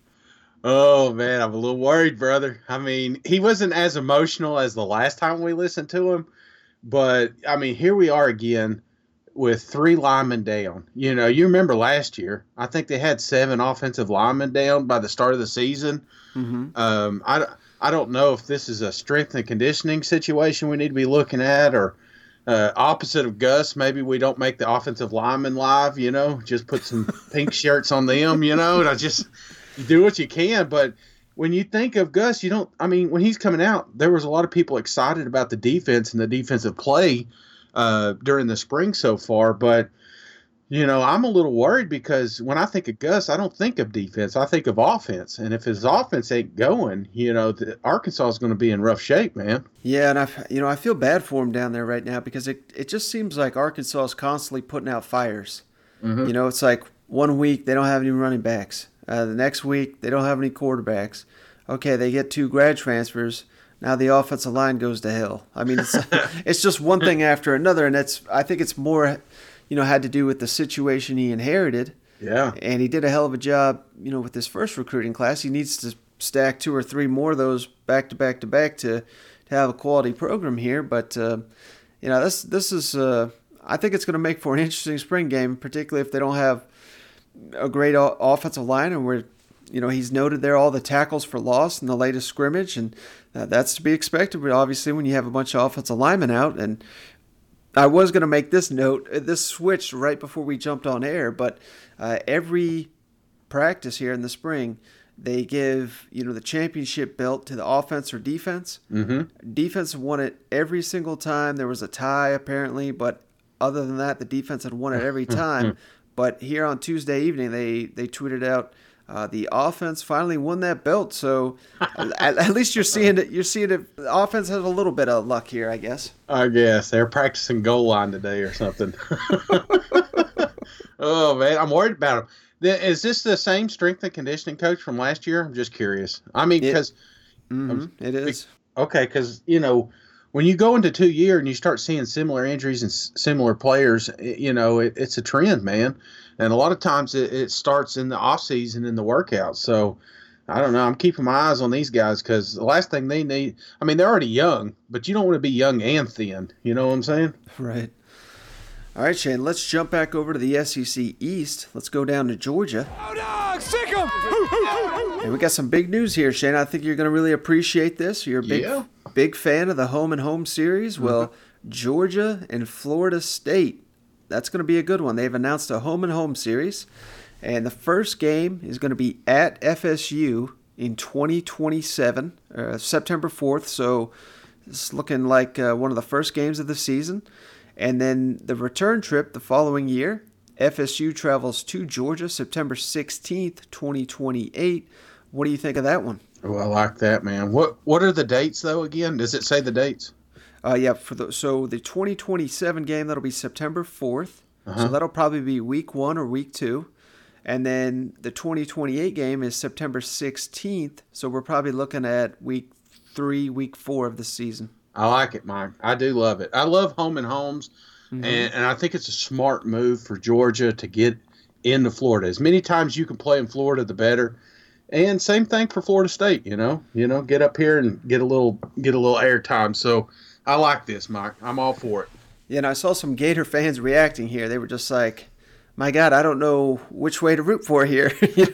[SPEAKER 9] Oh, man, I'm a little worried, brother. I mean, he wasn't as emotional as the last time we listened to him. But, I mean, here we are again with three linemen down. You know, you remember last year, I think they had seven offensive linemen down by the start of the season.
[SPEAKER 8] Mm-hmm.
[SPEAKER 9] Um, I, I don't know if this is a strength and conditioning situation we need to be looking at, or uh, opposite of Gus, maybe we don't make the offensive linemen live, you know, just put some pink shirts on them, you know, and I just do what you can. But when you think of Gus, you don't, I mean, when he's coming out, there was a lot of people excited about the defense and the defensive play uh, during the spring so far. But, you know, I'm a little worried because when I think of Gus, I don't think of defense. I think of offense. And if his offense ain't going, you know, the, Arkansas is going to be in rough shape, man.
[SPEAKER 8] Yeah, and I, you know, I feel bad for him down there right now because it, it just seems like Arkansas is constantly putting out fires.
[SPEAKER 9] Mm-hmm.
[SPEAKER 8] You know, it's like one week they don't have any running backs. Uh, the next week they don't have any quarterbacks. Okay, they get two grad transfers. Now the offensive line goes to hell. I mean, it's it's just one thing after another, and it's I think it's more, you know, had to do with the situation he inherited.
[SPEAKER 9] Yeah.
[SPEAKER 8] And he did a hell of a job, you know, with this first recruiting class. He needs to stack two or three more of those back to back to back to to have a quality program here. But uh, you know, this this is uh, I think it's going to make for an interesting spring game, particularly if they don't have a great o- offensive line, and we're, you know, he's noted there all the tackles for loss in the latest scrimmage, and uh, that's to be expected. But obviously, when you have a bunch of offensive linemen out, and I was going to make this note, this switched right before we jumped on air, but uh, every practice here in the spring, they give, you know, the championship belt to the offense or defense.
[SPEAKER 9] Mm-hmm.
[SPEAKER 8] Defense won it every single time. There was a tie apparently, but other than that, the defense had won it every time. But here on Tuesday evening, they, they tweeted out, Uh, the offense finally won that belt, so at, at least you're seeing it. You're seeing it. The offense has a little bit of luck here, I guess.
[SPEAKER 9] I guess they're practicing goal line today or something. Oh man, I'm worried about them. Is this the same strength and conditioning coach from last year? I'm just curious. I mean, because
[SPEAKER 8] it, mm-hmm, it is
[SPEAKER 9] okay. Because you know, when you go into two year and you start seeing similar injuries and s- similar players, you know, it, it's a trend, man. And a lot of times it, it starts in the off season in the workout. So I don't know. I'm keeping my eyes on these guys because the last thing they need, I mean, they're already young, but you don't want to be young and thin. You know what I'm saying?
[SPEAKER 8] Right. All right, Shane, let's jump back over to the S E C East. Let's go down to Georgia.
[SPEAKER 7] Oh, dog, sick 'em!
[SPEAKER 8] And we got some big news here, Shane. I think you're going to really appreciate this. You're a big,
[SPEAKER 9] Yeah.
[SPEAKER 8] big fan of the home and home series. Mm-hmm. Well, Georgia and Florida State, that's going to be a good one. They've announced a home and home series. And the first game is going to be at F S U in twenty twenty-seven, uh, September fourth. So it's looking like uh, one of the first games of the season. And then the return trip the following year, F S U travels to Georgia September sixteenth, twenty twenty-eight. What do you think of that one?
[SPEAKER 9] Oh, I like that, man. What What are the dates, though, again? Does it say the dates?
[SPEAKER 8] Uh, yeah, for the so the twenty twenty-seven game, that'll be September fourth.
[SPEAKER 9] Uh-huh.
[SPEAKER 8] So that'll probably be week one or week two. And then the twenty twenty-eight game is September sixteenth. So we're probably looking at week three, week four of the season.
[SPEAKER 9] I like it, Mike. I do love it. I love home and homes,
[SPEAKER 8] Mm-hmm.
[SPEAKER 9] and, and I think it's a smart move for Georgia to get into Florida. As many times you can play in Florida, the better. And same thing for Florida State, you know, you know, get up here and get a little, get a little air time. So I like this, Mike. I'm all for it.
[SPEAKER 8] Yeah, and I saw some Gator fans reacting here. They were just like, my God, I don't know which way to root for here.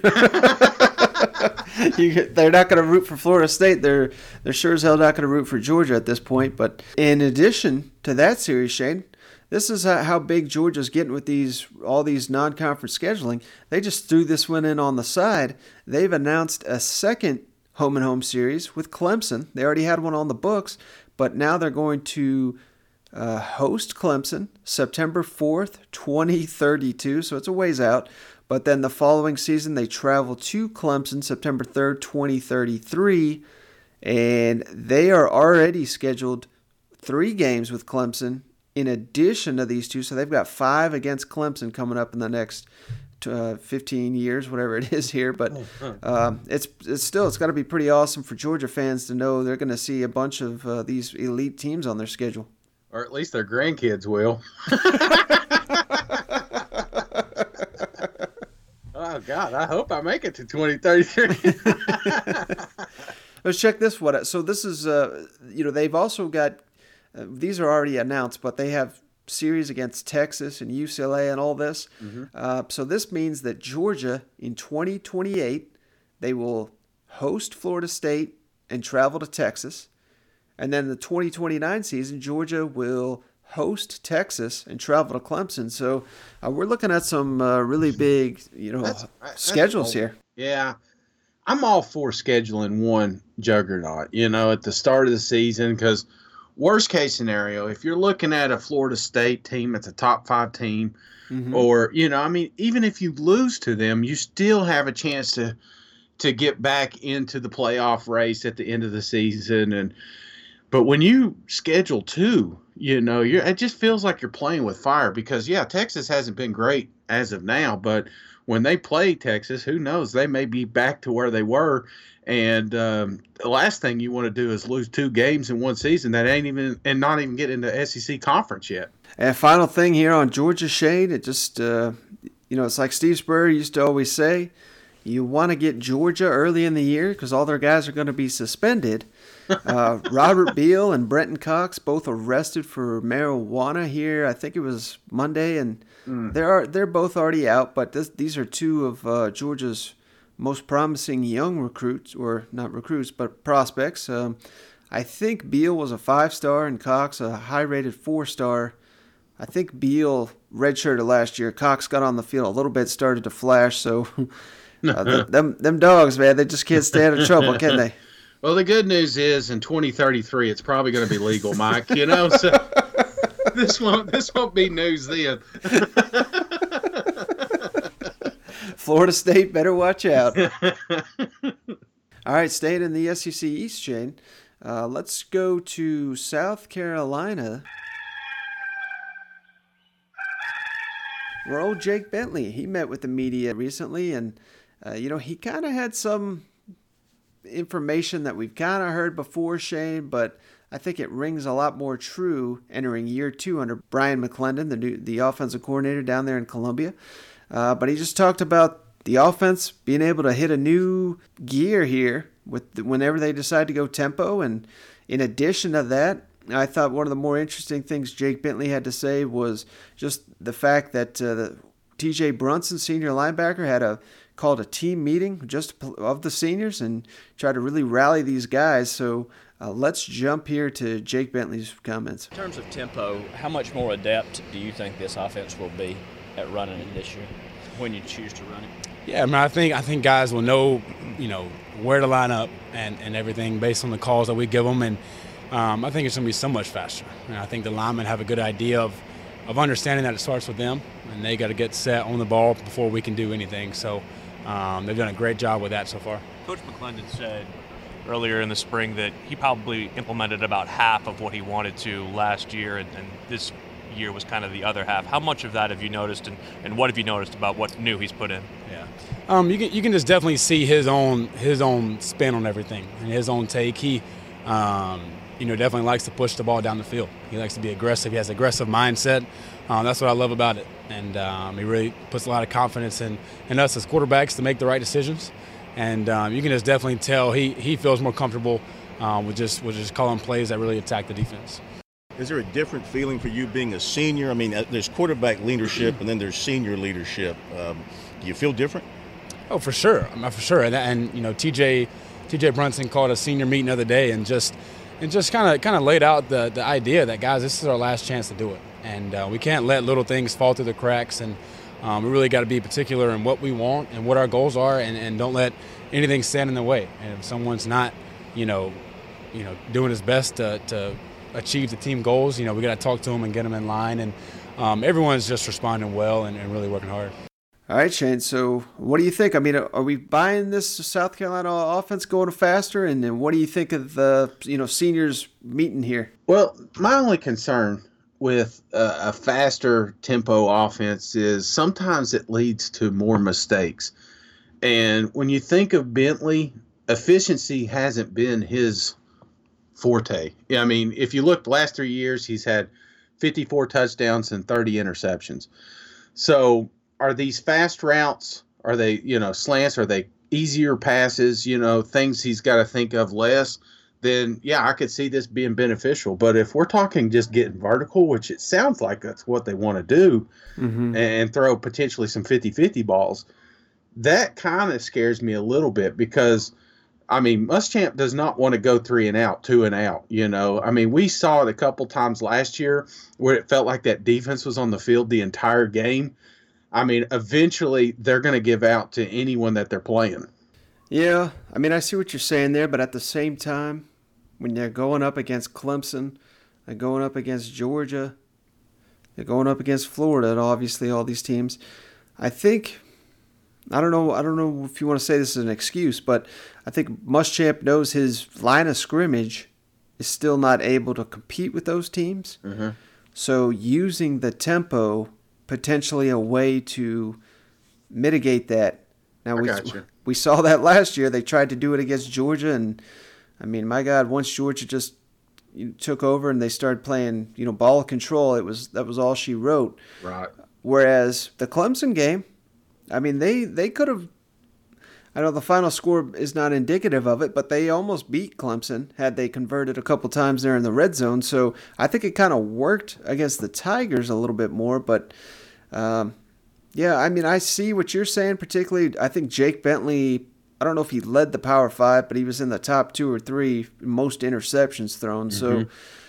[SPEAKER 8] you, they're not going to root for Florida State. They're, they're sure as hell not going to root for Georgia at this point. But in addition to that series, Shane, this is how big Georgia's getting with these all these non-conference scheduling. They just threw this one in on the side. They've announced a second home and home series with Clemson. They already had one on the books, but now they're going to uh, host Clemson September fourth, twenty thirty-two, so it's a ways out. But then the following season, they travel to Clemson September third, twenty thirty-three, and they are already scheduled three games with Clemson in addition to these two. So they've got five against Clemson coming up in the next uh, fifteen years, whatever it is here. But um, it's it's still, it's got to be pretty awesome for Georgia fans to know they're going to see a bunch of uh, these elite teams on their schedule.
[SPEAKER 9] Or at least their grandkids will. Oh, God, I hope I make it to twenty thirty-three.
[SPEAKER 8] Let's check this one out. So this is, uh, you know, they've also got, uh, these are already announced, but they have series against Texas and U C L A and all this. Mm-hmm. Uh, so this means that Georgia in twenty twenty-eight, they will host Florida State and travel to Texas. And then the twenty twenty-nine season, Georgia will host Texas and travel to Clemson. So uh, we're looking at some uh, really big, you know, that's, that's schedules cool. here.
[SPEAKER 9] Yeah. I'm all for scheduling one juggernaut, you know, at the start of the season, because worst case scenario, if you're looking at a Florida State team that's a top five team, mm-hmm. or, you know, I mean, even if you lose to them, you still have a chance to to get back into the playoff race at the end of the season. And but when you schedule two, you know, you're, it just feels like you're playing with fire because, yeah, Texas hasn't been great as of now, but when they play Texas, who knows? They may be back to where they were. And um, the last thing you want to do is lose two games in one season that ain't even and not even get into S E C conference yet.
[SPEAKER 8] And final thing here on Georgia Shade, it just uh, you know, it's like Steve Spurrier used to always say, you want to get Georgia early in the year because all their guys are going to be suspended. Uh, Robert Beal and Brenton Cox both arrested for marijuana here. I think it was Monday, and mm. they're they're both already out. But this, these are two of uh, Georgia's most promising young recruits, or not recruits, but prospects. Um, I think Beal was a five-star and Cox a high-rated four-star. I think Beal redshirted last year. Cox got on the field a little bit, started to flash. So uh, the, them them dogs, man, they just can't stay out of trouble, can they?
[SPEAKER 9] Well, the good news is in twenty thirty-three, it's probably going to be legal, Mike. You know, so this won't this won't be news then.
[SPEAKER 8] Florida State better watch out. All right, staying in the S E C East, Shane. Uh, let's go to South Carolina. Where old Jake Bentley, he met with the media recently, and uh, you know, he kind of had some information that we've kind of heard before, Shane, but I think it rings a lot more true entering year two under Brian McClendon, the new the offensive coordinator down there in Columbia. Uh, but he just talked about the offense being able to hit a new gear here with the, whenever they decide to go tempo. And in addition to that, I thought one of the more interesting things Jake Bentley had to say was just the fact that uh, the T J Brunson, senior linebacker, had a called a team meeting just of the seniors and tried to really rally these guys. So uh, let's jump here to Jake Bentley's comments.
[SPEAKER 4] In terms of tempo, how much more adept do you think this offense will be at running it this year when you choose to run it?
[SPEAKER 5] Yeah, I mean, I think I think guys will know, you know, where to line up and, and everything based on the calls that we give them, and um, I think it's going to be so much faster. And I think the linemen have a good idea of, of understanding that it starts with them, and they got to get set on the ball before we can do anything. So um, they've done a great job with that so far.
[SPEAKER 23] Coach McClendon said earlier in the spring that he probably implemented about half of what he wanted to last year, and, and this year was kind of the other half. How much of that have you noticed, and, and what have you noticed about what new he's put in?
[SPEAKER 5] Yeah, um, you can you can just definitely see his own his own spin on everything and his own take. He, um, you know, definitely likes to push the ball down the field. He likes to be aggressive. He has an aggressive mindset. Um, that's what I love about it. And um, he really puts a lot of confidence in, in us as quarterbacks to make the right decisions. And um, you can just definitely tell he, he feels more comfortable um, with just with just calling plays that really attack the defense.
[SPEAKER 2] Is there a different feeling for you being a senior? I mean, there's quarterback leadership and then there's senior leadership. Um, do you feel different?
[SPEAKER 5] Oh, for sure, I mean, for sure. And, and you know, T J T J Brunson called a senior meeting the other day and just and just kind of kind of laid out the the idea that, guys, this is our last chance to do it, and uh, we can't let little things fall through the cracks, and um, we really got to be particular in what we want and what our goals are, and, and don't let anything stand in the way. And if someone's not, you know, you know, doing his best to, to achieve the team goals, you know, we got to talk to them and get them in line, and um, everyone's just responding well and, and really working hard.
[SPEAKER 8] All right, Shane. So what do you think? I mean, are we buying this South Carolina offense going faster? And then what do you think of the, you know, seniors meeting here?
[SPEAKER 9] Well, my only concern with a, a faster tempo offense is sometimes it leads to more mistakes. And when you think of Bentley, efficiency hasn't been his forte. Yeah, I mean, if you look the last three years, he's had fifty-four touchdowns and thirty interceptions. So are these fast routes, are they, you know, slants, are they easier passes, you know, things he's got to think of less, then, yeah, I could see this being beneficial. But if we're talking just getting vertical, which it sounds like that's what they want to do, mm-hmm. and throw potentially some fifty-fifty balls, that kind of scares me a little bit because, I mean, Muschamp does not want to go three and out, two and out, you know. I mean, we saw it a couple times last year where it felt like that defense was on the field the entire game. I mean, eventually they're going to give out to anyone that they're playing.
[SPEAKER 8] Yeah, I mean, I see what you're saying there, but at the same time, when they're going up against Clemson, they're going up against Georgia, they're going up against Florida, and obviously all these teams, I think, I don't know, I don't know if you want to say this is an excuse, but I think Muschamp knows his line of scrimmage is still not able to compete with those teams. Mm-hmm. So using the tempo potentially a way to mitigate that. Now, we, we saw that last year. They tried to do it against Georgia, and, I mean, my God, once Georgia just you know, took over and they started playing, you know, ball control, it was that was all she wrote.
[SPEAKER 9] Right.
[SPEAKER 8] Whereas the Clemson game, I mean, they, they could have – I know the final score is not indicative of it, but they almost beat Clemson had they converted a couple times there in the red zone. So I think it kind of worked against the Tigers a little bit more. But, um, yeah, I mean, I see what you're saying, particularly I think Jake Bentley, I don't know if he led the Power Five, but he was in the top two or three most interceptions thrown. Mm-hmm. So,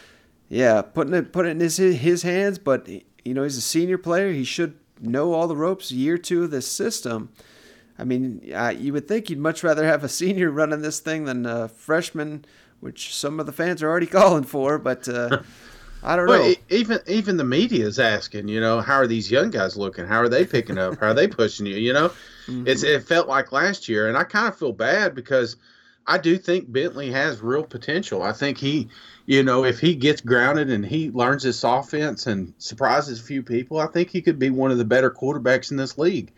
[SPEAKER 8] yeah, putting it, putting it in his, his hands, but, you know, he's a senior player. He should know all the ropes year two of this system. I mean, uh, you would think you'd much rather have a senior running this thing than a freshman, which some of the fans are already calling for, but uh, I don't
[SPEAKER 9] well,
[SPEAKER 8] know.
[SPEAKER 9] Even even the media is asking, you know, how are these young guys looking? How are they picking up? How are they pushing you? You know, mm-hmm. it's it felt like last year, and I kind of feel bad because I do think Bentley has real potential. I think he, you know, if he gets grounded and he learns this offense and surprises a few people, I think he could be one of the better quarterbacks in this league.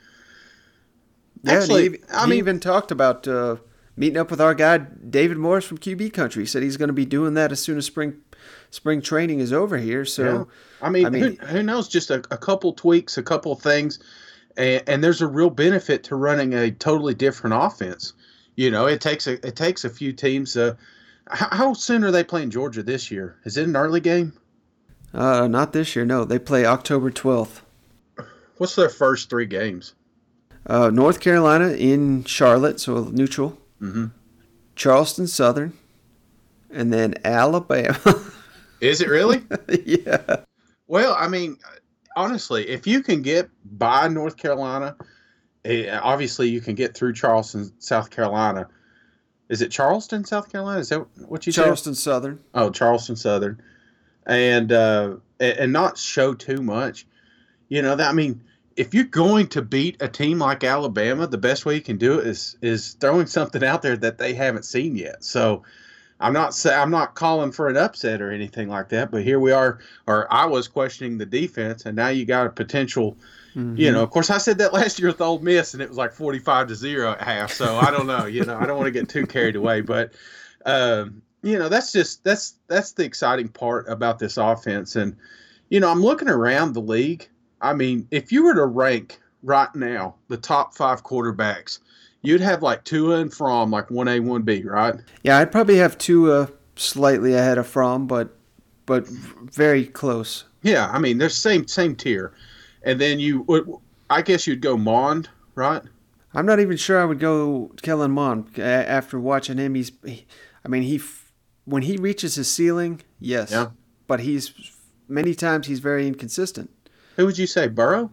[SPEAKER 8] Yeah,
[SPEAKER 9] Actually,
[SPEAKER 8] he,
[SPEAKER 9] I
[SPEAKER 8] he
[SPEAKER 9] mean,
[SPEAKER 8] even talked about uh, meeting up with our guy David Morris from Q B Country. He said he's going to be doing that as soon as spring spring training is over here. So,
[SPEAKER 9] yeah. I mean,
[SPEAKER 8] I mean
[SPEAKER 9] who, who knows? Just a, a couple tweaks, a couple of things, and, and there's a real benefit to running a totally different offense. You know, it takes a it takes a few teams. Uh, how, how soon are they playing Georgia this year? Is it an early game?
[SPEAKER 8] Uh, not this year. No, they play October twelfth.
[SPEAKER 9] What's their first three games?
[SPEAKER 8] Uh, North Carolina in Charlotte, so neutral.
[SPEAKER 9] Mm-hmm.
[SPEAKER 8] Charleston Southern, and then Alabama.
[SPEAKER 9] Is it really?
[SPEAKER 8] Yeah.
[SPEAKER 9] Well, I mean, honestly, if you can get by North Carolina, obviously you can get through Charleston, South Carolina. Is it Charleston, South Carolina? Is that what you
[SPEAKER 8] said? Charleston
[SPEAKER 9] said?
[SPEAKER 8] Southern.
[SPEAKER 9] Oh, Charleston Southern, and uh, and not show too much. You know that I mean. If you're going to beat a team like Alabama, the best way you can do it is is throwing something out there that they haven't seen yet. So I'm not say, I'm not calling for an upset or anything like that, but here we are, or I was questioning the defense, and now you got a potential, mm-hmm. you know, of course I said that last year with Ole Miss, and it was like forty-five to zero at half, so I don't know, you know, I don't want to get too carried away, but um, you know, that's just that's that's the exciting part about this offense. And you know, I'm looking around the league. I mean, if you were to rank right now the top five quarterbacks, you'd have like Tua and Fromm like one A, one B, right?
[SPEAKER 8] Yeah, I'd probably have Tua slightly ahead of Fromm, but but very close.
[SPEAKER 9] Yeah, I mean, they're same same tier. And then you, I guess you'd go Mond, right?
[SPEAKER 8] I'm not even sure I would go Kellen Mond after watching him. He's, he, I mean, he when he reaches his ceiling, yes.
[SPEAKER 9] Yeah.
[SPEAKER 8] But he's many times he's very inconsistent.
[SPEAKER 9] Who would you say, Burrow?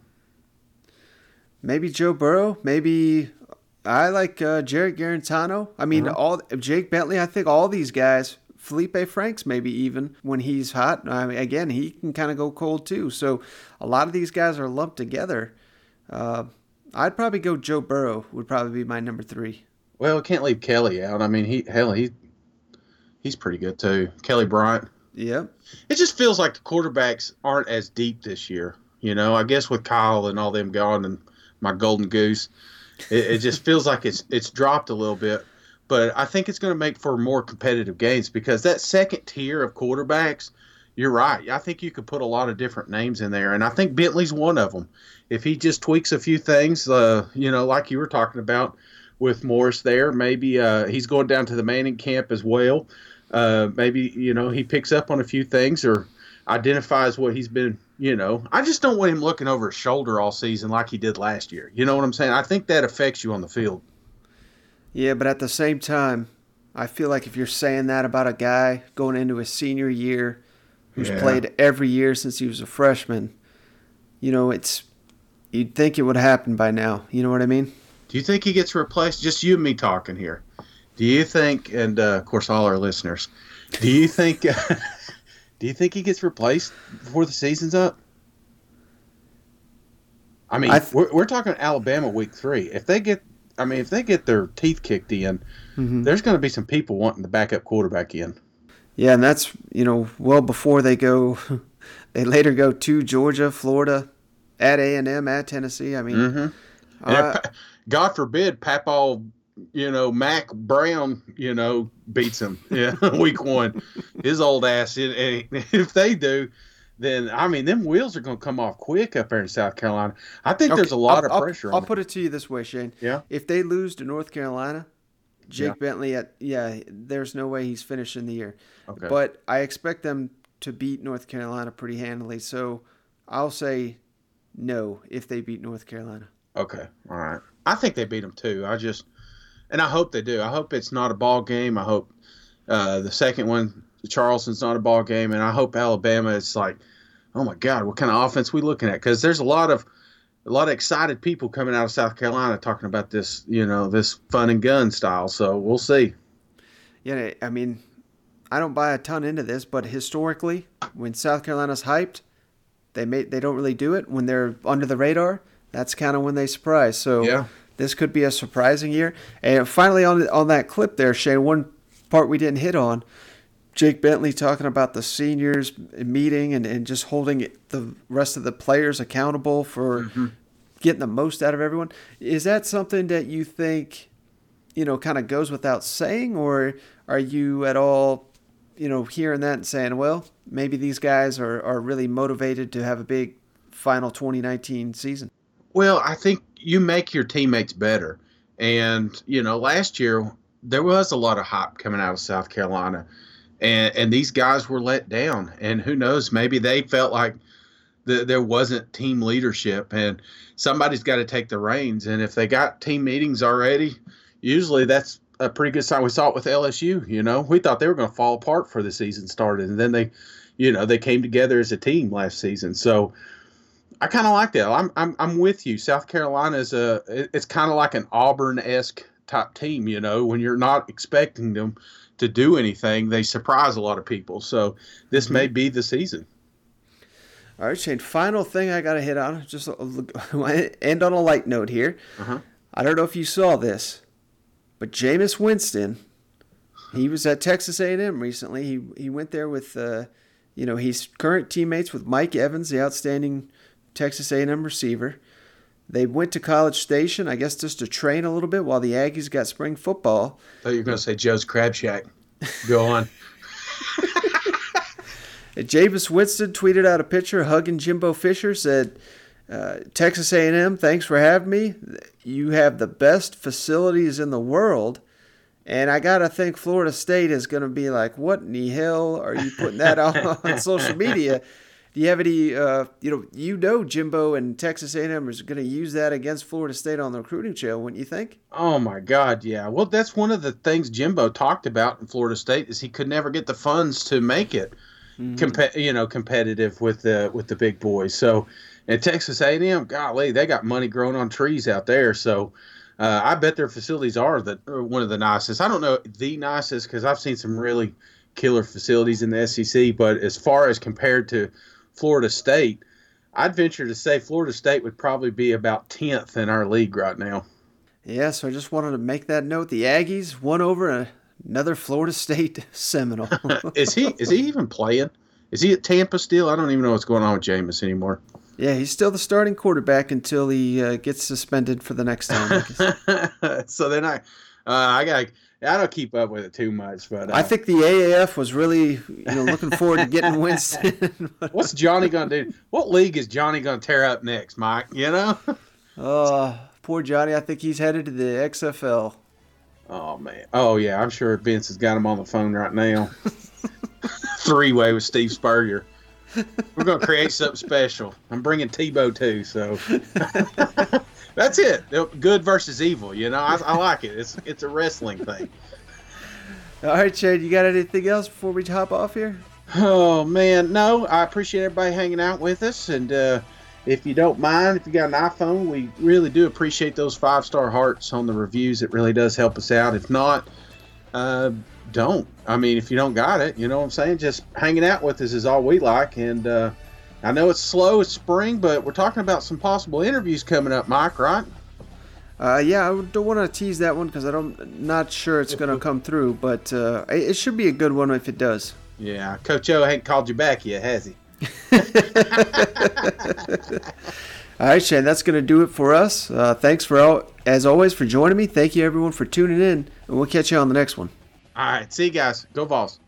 [SPEAKER 8] Maybe Joe Burrow. Maybe I like uh, Jarrett Garantano. I mean,
[SPEAKER 9] Uh-huh.
[SPEAKER 8] all Jake Bentley. I think all these guys. Felipe Franks, maybe even when he's hot. I mean, again, he can kind of go cold too. So a lot of these guys are lumped together. Uh, I'd probably go Joe Burrow. Would probably be my number three.
[SPEAKER 9] Well, can't leave Kelly out. I mean, he hell, he he's pretty good too. Kelly Bryant.
[SPEAKER 8] Yep.
[SPEAKER 9] It just feels like the quarterbacks aren't as deep this year. You know, I guess with Kyle and all them gone and my golden goose, it, it just feels like it's it's dropped a little bit. But I think it's going to make for more competitive games because that second tier of quarterbacks, you're right. I think you could put a lot of different names in there, and I think Bentley's one of them. If he just tweaks a few things, uh, you know, like you were talking about with Morris there, maybe uh, he's going down to the Manning camp as well. Uh, maybe, you know, he picks up on a few things or identifies what he's been, you know. I just don't want him looking over his shoulder all season like he did last year. You know what I'm saying? I think that affects you on the field.
[SPEAKER 8] Yeah, but at the same time, I feel like if you're saying that about a guy going into his senior year who's
[SPEAKER 9] Yeah.
[SPEAKER 8] played every year since he was a freshman, you know, it's you'd think it would happen by now. You know what I mean?
[SPEAKER 9] Do you think he gets replaced? Just you and me talking here. Do you think, and uh, of course all our listeners, do you think, do you think he gets replaced before the season's up? I mean,
[SPEAKER 8] I th-
[SPEAKER 9] we're, we're talking Alabama week three. If they get, I mean, if they get their teeth kicked in,
[SPEAKER 8] Mhm.
[SPEAKER 9] there's going to be some people wanting the backup quarterback in.
[SPEAKER 8] Yeah, and that's, you know, well before they go, they later go to Georgia, Florida, at A and M, at Tennessee. I mean,
[SPEAKER 9] Mhm. And
[SPEAKER 8] uh,
[SPEAKER 9] if Pa- God forbid, Papaw, you know, Mac Brown, you know, beats him. Yeah, week one, his old ass. It, it, if they do, then I mean, them wheels are going to come off quick up there in South Carolina. I think
[SPEAKER 8] okay,
[SPEAKER 9] there's a lot
[SPEAKER 8] I'll-
[SPEAKER 9] of
[SPEAKER 8] I'll-
[SPEAKER 9] pressure
[SPEAKER 8] I'll
[SPEAKER 9] on.
[SPEAKER 8] put it to you this way, Shane.
[SPEAKER 9] Yeah.
[SPEAKER 8] If they lose to North Carolina, Jake
[SPEAKER 9] Yeah.
[SPEAKER 8] Bentley, at yeah, there's no way he's finishing the year.
[SPEAKER 9] Okay.
[SPEAKER 8] But I expect them to beat North Carolina pretty handily. So I'll say no if they beat North Carolina.
[SPEAKER 9] Okay, all right. I think they beat them too. I just, and I hope they do. I hope it's not a ball game. I hope uh, the second one, Charleston's not a ball game, and I hope Alabama is like, oh my God, what kind of offense we looking at? Because there's a lot of a lot of excited people coming out of South Carolina talking about this, you know, this fun and gun style. So we'll see.
[SPEAKER 8] Yeah, I mean, I don't buy a ton into this, but historically, when South Carolina's hyped, they may, they don't really do it. When they're under the radar, that's kind of when they surprise. So
[SPEAKER 9] Yeah.
[SPEAKER 8] this could be a surprising year. And finally, on on that clip there, Shane, one part we didn't hit on, Jake Bentley talking about the seniors meeting and, and just holding the rest of the players accountable for
[SPEAKER 9] Mm-hmm.
[SPEAKER 8] getting the most out of everyone. Is that something that you think, you know, kind of goes without saying, or are you at all, you know, hearing that and saying, well, maybe these guys are, are really motivated to have a big final twenty nineteen season?
[SPEAKER 9] Well, I think you make your teammates better. And, you know, last year there was a lot of hype coming out of South Carolina. And, and these guys were let down. And who knows, maybe they felt like the, there wasn't team leadership. And somebody's got to take the reins. And if they got team meetings already, usually that's a pretty good sign. We saw it with L S U, you know. We thought they were going to fall apart before the season started. And then they, you know, they came together as a team last season. So I kind of like that. I'm I'm I'm with you. South Carolina is a it's kind of like an Auburn-esque type team, you know, when you're not expecting them to do anything, they surprise a lot of people. So this
[SPEAKER 8] Mm-hmm.
[SPEAKER 9] may be the season.
[SPEAKER 8] All right, Shane, final thing I got to hit on, just a- end on a light note here.
[SPEAKER 9] Uh-huh.
[SPEAKER 8] I don't know if you saw this, but Jameis Winston, he was at Texas A and M recently. He he went there with, uh, you know, he's current teammates with Mike Evans, the outstanding Texas A and M receiver. They went to College Station, I guess, just to train a little bit while the Aggies got spring football.
[SPEAKER 9] I thought you were going to say Joe's Crab Shack. Go on.
[SPEAKER 8] Jameis Winston tweeted out a picture hugging Jimbo Fisher, said, uh, Texas A and M, thanks for having me. You have the best facilities in the world. And I got to think Florida State is going to be like, what in the hell are you putting that on, on social media? Do you have any, uh, you know, you know Jimbo and Texas A and M is going to use that against Florida State on the recruiting trail, wouldn't you think?
[SPEAKER 9] Oh, my God, yeah. Well, that's one of the things Jimbo talked about in Florida State is he could never get the funds to make it, mm-hmm. comp- you know, competitive with the with the big boys. So, and Texas A and M, golly, they got money growing on trees out there. So, uh, I bet their facilities are the are one of the nicest. I don't know the nicest because I've seen some really killer facilities in the S E C, but as far as compared to Florida State, I'd venture to say Florida State would probably be about tenth in our league right now.
[SPEAKER 8] Yeah, so I just wanted to make that note. The Aggies won over another Florida State Seminole.
[SPEAKER 9] is he is he even playing? Is he at Tampa still? I don't even know what's going on with Jameis anymore.
[SPEAKER 8] Yeah, he's still the starting quarterback until he uh, gets suspended for the next time.
[SPEAKER 9] So then I, uh, I got. I don't keep up with it too much, but uh,
[SPEAKER 8] I think the A A F was really, you know, looking forward to getting Winston.
[SPEAKER 9] What's Johnny gonna do? What league is Johnny gonna tear up next, Mike? You know?
[SPEAKER 8] Oh, poor Johnny. I think he's headed to the X F L.
[SPEAKER 9] Oh man. Oh yeah, I'm sure Vince has got him on the phone right now. Three way with Steve Spurrier. We're gonna create something special. I'm bringing Tebow too, so. That's it. Good versus evil. You know, I, I like it. It's it's a wrestling thing.
[SPEAKER 8] All right, Shane, you got anything else before we hop off here?
[SPEAKER 9] Oh, man. No, I appreciate everybody hanging out with us. And uh, if you don't mind, if you got an iPhone, we really do appreciate those five-star hearts on the reviews. It really does help us out. If not, uh, don't. I mean, if you don't got it, you know what I'm saying? Just hanging out with us is all we like. And, uh, I know it's slow, it's spring, but we're talking about some possible interviews coming up, Mike, right?
[SPEAKER 8] Uh, yeah, I don't want to tease that one because I'm not sure it's going to come through, but uh, it should be a good one if it does.
[SPEAKER 9] Yeah, Coach O ain't called you back yet, has he?
[SPEAKER 8] All right, Shane, that's going to do it for us. Uh, thanks, for all, as always, for joining me. Thank you, everyone, for tuning in, and we'll catch you on the next one.
[SPEAKER 9] All right, see you guys. Go Vols.